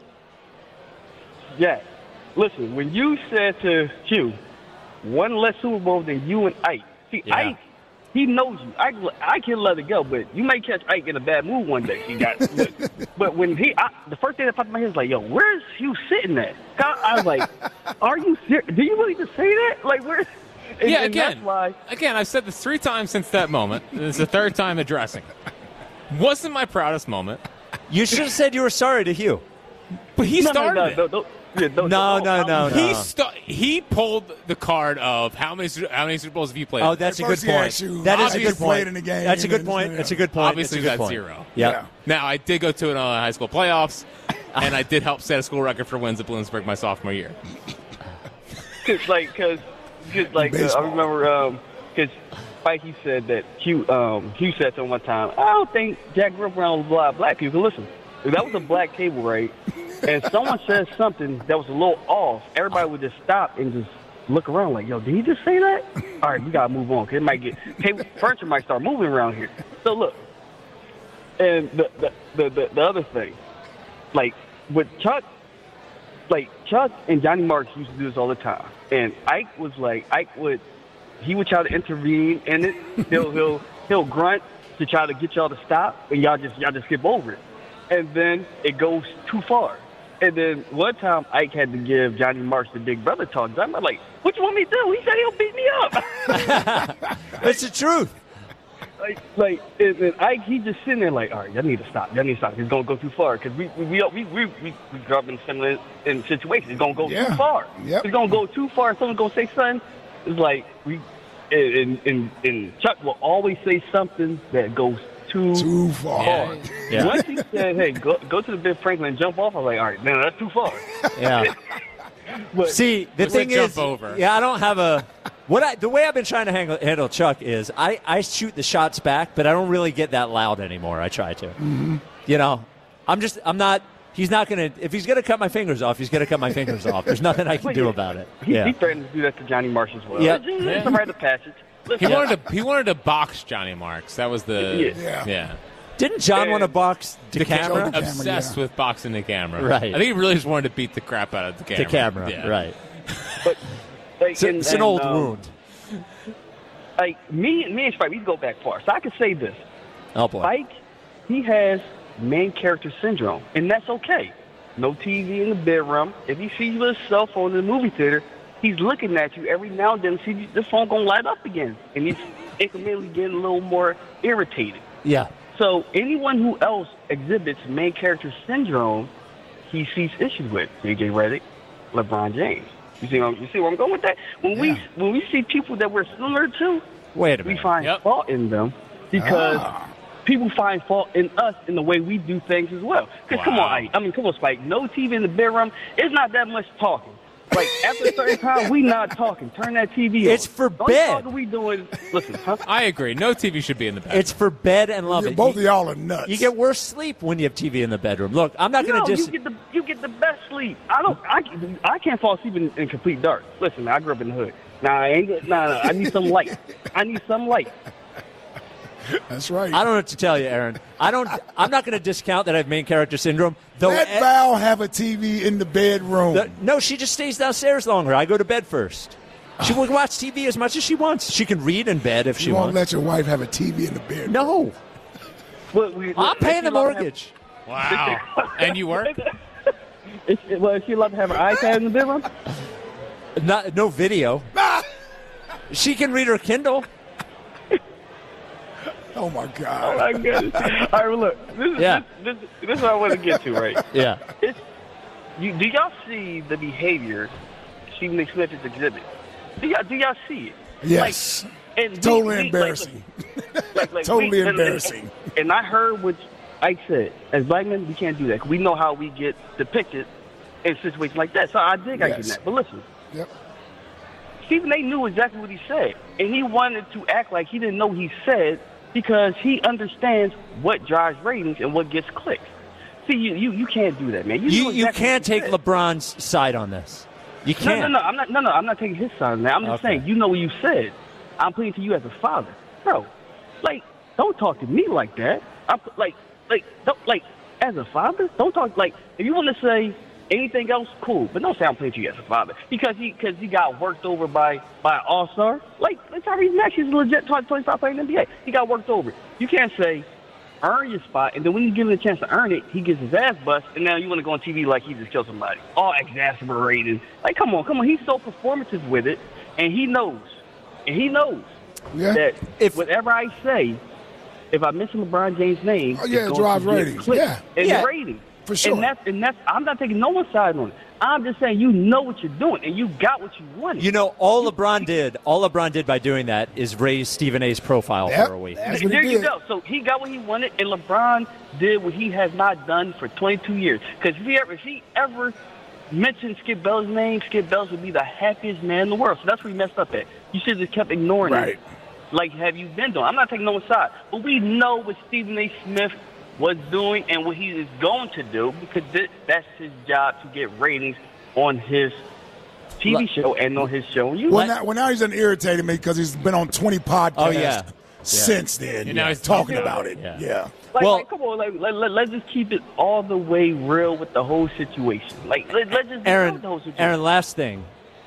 Jack, listen. When you said to Hugh, one less Super Bowl than you and Ike. See,
yeah.
Ike, he knows you. Ike, I can let it go, but you may catch Ike in a bad mood one day. He got, but, but when he, I, the first thing that popped in my head was like, "Yo, where's Hugh sitting at?" I was like, "Are you serious? Do you really just say that? Like, where?" And,
yeah,
and
again,
that's why,
again, I've said this three times since that moment. This is the third time addressing. Wasn't my proudest moment.
You should have said you were sorry to Hugh.
But he
no,
started
no, no,
it.
no, no, yeah, no,
no, no, no, no.
He st- he pulled the card of how many how many Super Bowls have you played?
Oh, that's a good point. That is a good point. In the game, that's a good point. That's a good point.
Obviously, that's zero.
Yep. Yeah.
Now, I did go to an uh, high school playoffs, and I did help set a school record for wins at Bloomsburg my sophomore year.
Cause like, cause, cause like uh, I remember, because um, Spikey said that Hugh, um, Hugh said to him one time, I don't think Jack grew up around a lot of black people. Listen, if that was a black cable, right? And someone said something that was a little off, everybody would just stop and just look around like, yo, did he just say that? All right, we got to move on because it might get, table, furniture might start moving around here. So, look, and the the, the, the the other thing, like, with Chuck, like, Chuck and Johnny Marks used to do this all the time. And Ike was like, Ike would, he would try to intervene in it. He'll, he'll, he'll grunt to try to get y'all to stop, and y'all just, y'all just skip over it. And then it goes too far. And then one time, Ike had to give Johnny Marks the big brother talk. I'm like, what you want me to do? He said he'll beat me up.
It's the truth.
Like, like, and, and Ike, he just sitting there like, all right, y'all need to stop. Y'all need to stop. It's going to go too far. Because we we, we, we, we, we grew up in similar in situations. It's going to go
yeah.
too far.
Yep.
It's going to go too far. Someone's going to say something. It's like we and and, and Chuck will always say something that goes too
too far.
far.
Yeah.
Once he said, "Hey, go go to the Ben Franklin and jump off," I was like, "All right, man, that's too far."
Yeah.
But,
See, the
It's
thing
like jump
is,
over.
yeah, I don't have a what. I, the way I've been trying to handle, handle Chuck is I, I shoot the shots back, but I don't really get that loud anymore. I try to,
Mm-hmm.
you know. I'm just I'm not. He's not gonna. If he's gonna cut my fingers off, he's gonna cut my fingers off. There's nothing I can do about it.
He,
Yeah.
he threatened to do that to Johnny Marsh as well.
Yeah.
It's, just- it's a rite of passage.
He
Listen,
wanted to he wanted to box Johnny Marks. That was the
Yeah.
yeah.
Didn't John want to box the camera?
Obsessed with boxing the camera.
Right.
I think he really just wanted to beat the crap out of the camera.
The camera,
Yeah.
right?
Like,
It's,
and-
it's an
and,
old
um,
wound.
Like me, me and Spike, we go back far. So I can say this:
Oh boy.
Spike, he has main character syndrome, and that's okay. No T V in the bedroom. If he sees you with his cell phone in the movie theater, he's looking at you every now and then. See, this phone gonna light up again, and he's incrementally getting a little more irritated.
Yeah.
So anyone who else exhibits main character syndrome, he sees issues with. J J Redick, LeBron James. You see, you see where I'm going with that? When we when we see people that we're similar to,
Wait a
we
minute.
find fault in them because
Ah.
people find fault in us in the way we do things as well. Because come on, I, I mean, come on, Spike. No T V in the bedroom. It's not that much talking. Like after a certain time, we not talking. Turn that T V on.
It's for
The only
bed.
talking we doing. Listen, huh?
I agree. No T V should be in the bedroom.
It's for bed and love
Yeah,
it.
both
You-
of y'all are nuts.
You get worse sleep when you have T V in the bedroom. Look, I'm not going
No,
to just.
you get the you get the best sleep. I don't. I, I can't fall asleep in, in complete dark. Listen, I grew up in the hood. Nah, I ain't. good- Nah, nah, I need some light. I need some light.
That's right.
I don't know what to tell you, Aaron. I don't. I'm not going to discount that I have main character syndrome. Though,
Let
e-
Val have a T V in the bedroom.
the- no, she just stays downstairs longer. I go to bed first. She will watch T V as much as she wants. She can read in bed if she
you won't
wants.
let your wife have a T V in the bedroom.
No,
Well, we,
I'm paying the
she love to have-
mortgage.
Wow. And you work?
Is, well, is she allowed to have her iPad in the bedroom?
Not no video. She can read her Kindle.
Oh my
Oh
God.
my goodness! All right, well, look. This is
Yeah.
this, this, this is what I want to get to, right?
Yeah.
It's, you, do y'all see the behavior Stephen A. Smith is exhibiting? Do y'all do y'all see it?
Yes.
Like, and we-
Totally
we- like,
embarrassing.
like, like,
Totally
we- and- and-
embarrassing.
And I heard what Ike said. As black men, we can't do that. 'Cause we know how we get depicted in situations like that. So I dig Ike in
Yes.
that. But listen,
Yep.
Stephen A. knew exactly what he said, and he wanted to act like he didn't know what he said because he understands what drives ratings and what gets clicks. See, you you, you can't do that, man. You,
You
know
you
exactly
can't
what you
take
said.
LeBron's side on this. You
No,
can't.
no, no. I'm not. No, no. I'm not taking his side on that. I'm just
Okay.
saying. You know what you said. I'm putting it to you as a father, bro. Like, don't talk to me like that. I'm like, like, don't, like, as a father, don't talk like. If you want to say anything else, cool, but don't say I'm playing to you as a father because he because he got worked over by by an all star. Like, like Tyrese Maxey is a legit twenty-five playing in the N B A. He got worked over. You can't say earn your spot, and then when you give him a chance to earn it, he gets his ass bust, and now you want to go on T V like he just killed somebody. All exasperated. Like, come on, come on. He's so performative with it, and he knows, and he knows
Yeah.
that if whatever I say, if I mention LeBron James' name,
Oh, yeah,
it's
it
going
drives
to get
ratings.
clicks
Yeah.
and
Yeah.
ratings.
For sure.
And that's, and that's, I'm not taking no one's side on it. I'm just saying you know what you're doing, and you got what you wanted.
You know, all LeBron did, all LeBron did by doing that is raise Stephen A's profile
Yep,
for a week.
that's what he
there you
did.
go. So he got what he wanted, and LeBron did what he has not done for twenty-two years. Because if he ever, if he ever mentioned Skip Bayless' name, Skip Bayless would be the happiest man in the world. So that's where he messed up at. You should have just kept ignoring
Right.
it. Like, have you been doing? I'm not taking no one's side. But we know what Stephen A. Smith was doing and what he is going to do because th- that's his job to get ratings on his T V show and on his show on YouTube.
Well, now, well, now he's done irritated me because he's been on twenty podcasts
Oh, yeah.
since then.
And now he's
talking
talking
about
about
it.
it.
Yeah.
Yeah.
Like,
Well-
like, come on, like, let, let, let's just keep it all the way real with the whole situation. Like, let, let's just be real
Aaron,
with the whole situation.
Aaron, last thing.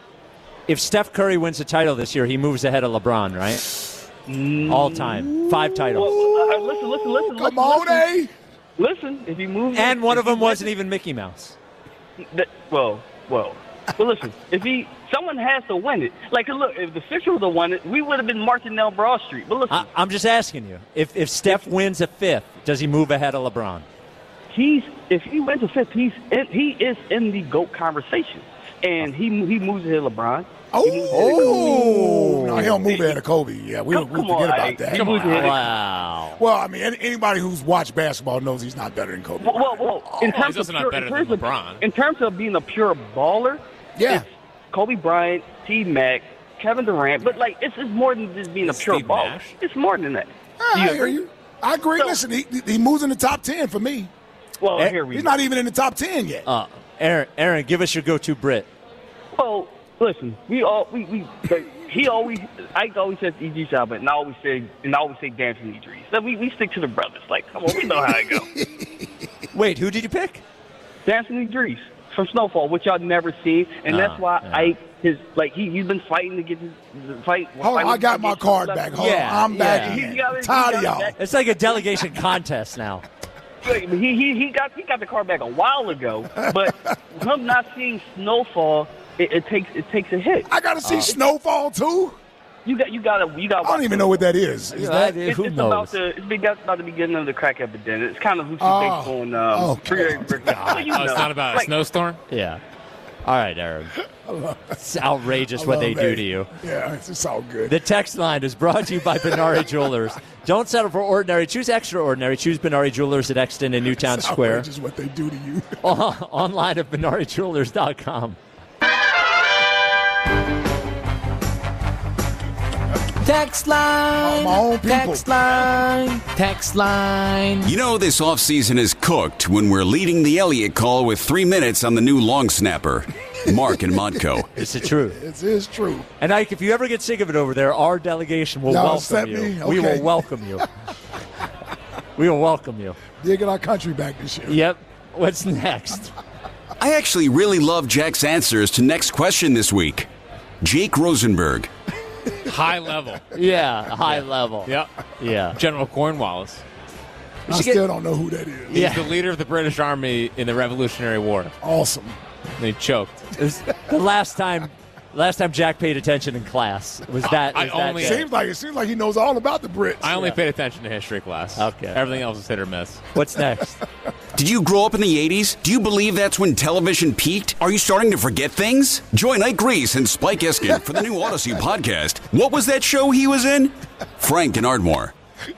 If Steph Curry wins the title this year, he moves ahead of LeBron, right? All time. Five titles.
Well, uh, listen, listen, listen.
Come
listen,
on,
listen.
eh?
Listen, if he moves,
And one
if
of them
he
wasn't even Mickey Mouse.
That, well, well, but listen, if he, someone has to win it. Like, look, if the Sixers would have won it, we would have been marching down Broad Street. But listen,
I, I'm just asking you. If if Steph wins a fifth, does he move ahead of LeBron?
he's if he wins a fifth, he's in, he is in the GOAT conversation. and he he moves ahead of LeBron.
Oh, no, he don't move ahead of Kobe. Yeah, we,
Come-
we
come
forget
on,
about
Ike.
that.
He moves ahead of-
Wow.
Well, I mean, any- anybody who's watched basketball knows he's not better than Kobe.
Well, well, well in
Oh,
terms
he's
of
also not
pure,
better
in
than
terms
LeBron.
Of, in terms of being a pure baller,
yeah,
it's Kobe Bryant, T. Mac, Kevin Durant, but like it's, it's more than just being a pure
Steve
baller.
Nash?
It's more than that.
I
Do you
hear
agree?
you. I agree. Listen, he, he moves in the top ten for me.
Well,
Eh,
here we
He's
go.
not even in the top ten yet.
Uh, Aaron, Aaron, give us your go-to Brit.
Well, listen, we all we we like, he always Ike always says E G Salbert, and I always say and I always say Dancing Idris. So we we stick to the brothers. Like, come on, we know how it go.
Wait, who did you pick?
Dancing Idris from Snowfall, which y'all never seen, and
Ah,
that's why
yeah.
Ike his like he he's been fighting to get his the fight.
Hold on, I got my card back. Hold on, I'm back
He
in.
got it, he
Tired
got
of
it
y'all.
back.
It's like a delegation contest now.
Wait, but he, he he got he got the car back a while ago, but him not seeing Snowfall, it, it takes it takes a hit.
I got to see
Uh,
Snowfall too.
You got you got to you got.
I don't even know what that is. Is that?
It's, it's about the it's been- that's about the beginning of the crack epidemic. It's kind of Lucy
Oh,
based on um,
okay.
Free- Well, you
Oh, it's
know.
not about a
Like,
snowstorm?
Yeah. All right, Aaron. It's outrageous
I
what
love
they
that.
do to you.
Yeah, it's just all good.
The text line is brought to you by Benari Jewelers. Don't settle for ordinary. Choose extraordinary. Choose Benari Jewelers at Exton and Newtown
It's
Square.
outrageous what they do to you.
Online at benari jewelers dot com.
Text line.
My own people.
Text line. Text line.
You know this offseason is cooked when we're leading the Elliott call with three minutes on the new long snapper, Mark and Modco.
It's the truth.
It is true.
And Ike, if you ever get sick of it over there, our delegation will
Y'all
welcome
accept
you.
me?
We
Okay.
will welcome you. We will welcome you.
Yeah, get our country back this year.
Yep. What's next?
I actually really love Jack's answers to next question this week. Jake Rosenberg.
High level.
Yeah, high level.
Yep.
Yeah.
General Cornwallis.
I still don't know who that is.
He's the leader of the British Army in the Revolutionary War.
Awesome.
And he choked.
It was the last time last time Jack paid attention in class. Was that,
I
was that
only-
day.
Seems like it seems like he knows all about the Brits.
I only
Yeah.
paid attention to history class.
Okay.
Everything else is hit or miss.
What's next?
Did you grow up in the eighties? Do you believe that's when television peaked? Are you starting to forget things? Join Ike Reese and Spike Eskin for the new Odyssey podcast. What was that show he was in? Frank and Ardmore.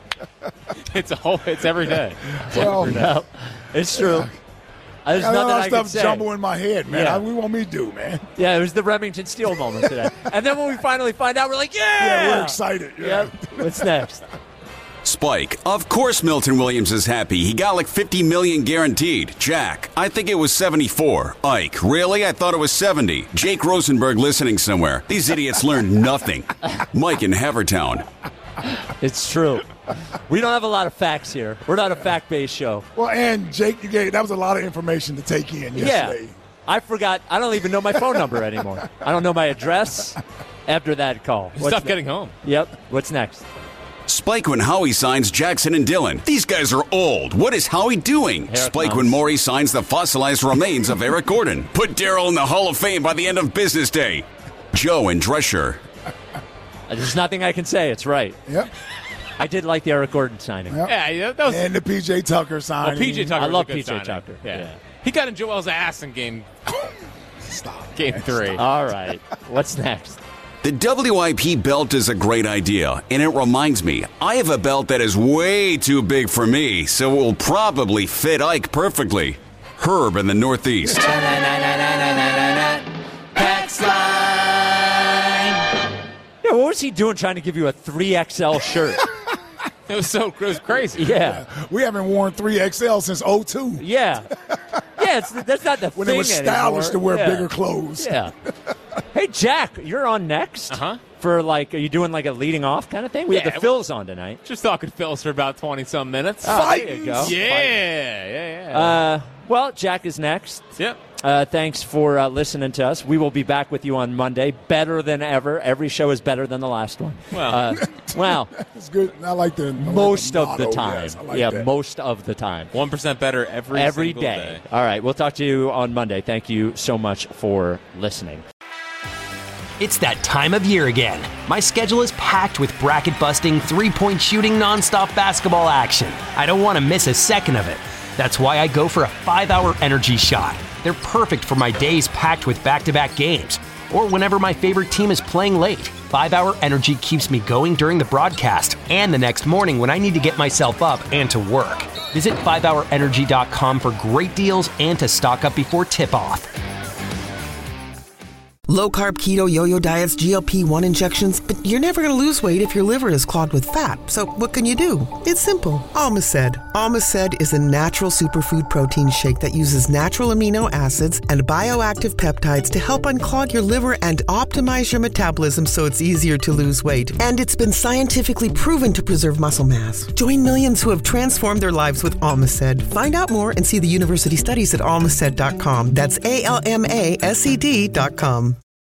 It's a whole. It's every day.
Well,
No, it's true. There's
I know
nothing I
that
can
stuff
say.
jumble in my head, man.
Yeah.
I, we want me to do, man.
Yeah, it was the Remington Steele moment today. And then when we finally find out, we're like, yeah!
Yeah, we're excited. Yeah.
Yep. What's next?
Spike. Of course Milton Williams is happy. He got like fifty million guaranteed. Jack. I think it was seventy-four. Ike. Really? I thought it was seventy. Jake Rosenberg listening somewhere. These idiots learned nothing. Mike in Havertown.
It's true. We don't have a lot of facts here. We're not a fact-based show.
Well, and Jake, you gave that was a lot of information to take in yesterday.
Yeah. I forgot. I don't even know my phone number anymore. I don't know my address after that call.
Stop
What's ne-
getting home.
Yep. What's next?
Spike when Howie signs Jackson and Dylan. These guys are old. What is Howie doing?
Here it
Spike
comes.
when Maury signs the fossilized remains of Eric Gordon. Put Daryl in the Hall of Fame by the end of business day. Joe and Drescher.
There's nothing I can say. It's right.
Yep.
I did like the Eric Gordon signing.
Yep.
Yeah, yeah, that was.
And the P J Tucker signing.
Well, P J Tucker.
I
was
love
a good
P J
signing.
Tucker.
Yeah.
Yeah.
he got in Joel's ass in game.
Stop.
Game three.
All right. What's next?
The W I P belt is a great idea, and it reminds me, I have a belt that is way too big for me, so it will probably fit Ike perfectly. Herb in the Northeast.
Text line.
Yeah, what was he doing trying to give you a three X L shirt?
It was so it was crazy.
Yeah.
We haven't worn three X L since oh two.
Yeah. Yeah, it's, that's not the
When
thing
it was stylish
anymore.
to wear
Yeah.
bigger clothes.
Yeah. Hey, Jack, you're on next.
Uh-huh.
For like, are you doing like a leading off kind of thing? We
Yeah,
have the Phils on tonight.
Just talking Phils for about twenty some minutes.
Oh, there you go.
Yeah, yeah, yeah.
Uh, well, Jack is next.
Yep.
Uh, thanks for uh, listening to us. We will be back with you on Monday, better than ever. Every show is better than the last one.
Well.
uh, wow.
It's good. I like the I like
Most
the
of the
motto.
time.
Yes, I like
yeah,
that.
most of the time.
One percent better every
Every
single
day.
day.
All right, we'll talk to you on Monday. Thank you so much for listening.
It's that time of year again. My schedule is packed with bracket-busting, three-point shooting, nonstop basketball action. I don't want to miss a second of it. That's why I go for a five-hour energy shot. They're perfect for my days packed with back-to-back games, or whenever my favorite team is playing late. five hour Energy keeps me going during the broadcast and the next morning when I need to get myself up and to work. Visit five hour energy dot com for great deals and to stock up before tip-off.
Low-carb keto yo-yo diets, G L P one injections, but you're never going to lose weight if your liver is clogged with fat. So what can you do? It's simple. Almaced. Almaced is a natural superfood protein shake that uses natural amino acids and bioactive peptides to help unclog your liver and optimize your metabolism so it's easier to lose weight. And it's been scientifically proven to preserve muscle mass. Join millions who have transformed their lives with Almaced. Find out more and see the university studies at almaced dot com. That's A L M A S E D dot com.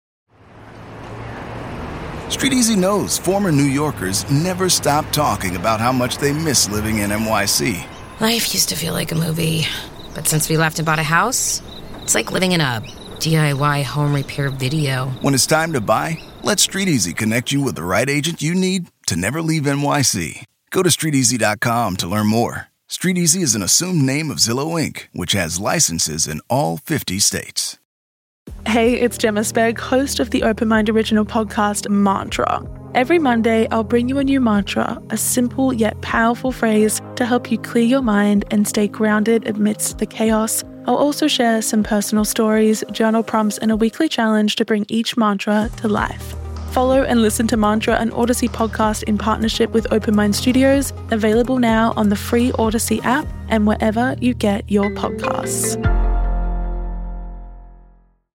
Street Easy knows former New Yorkers never stop talking about how much they miss living in N Y C.
Life used to feel like a movie, but since we left and bought a house, it's like living in a D I Y home repair video.
When it's time to buy, let Street Easy connect you with the right agent you need to never leave N Y C. Go to street easy dot com to learn more. Street Easy is an assumed name of Zillow Incorporated, which has licenses in all fifty states.
Hey, it's Gemma Spegg, host of the Open Mind original podcast, Mantra. Every Monday, I'll bring you a new mantra, a simple yet powerful phrase to help you clear your mind and stay grounded amidst the chaos. I'll also share some personal stories, journal prompts, and a weekly challenge to bring each mantra to life. Follow and listen to Mantra, an Odyssey podcast in partnership with Open Mind Studios, available now on the free Odyssey app and wherever you get your podcasts.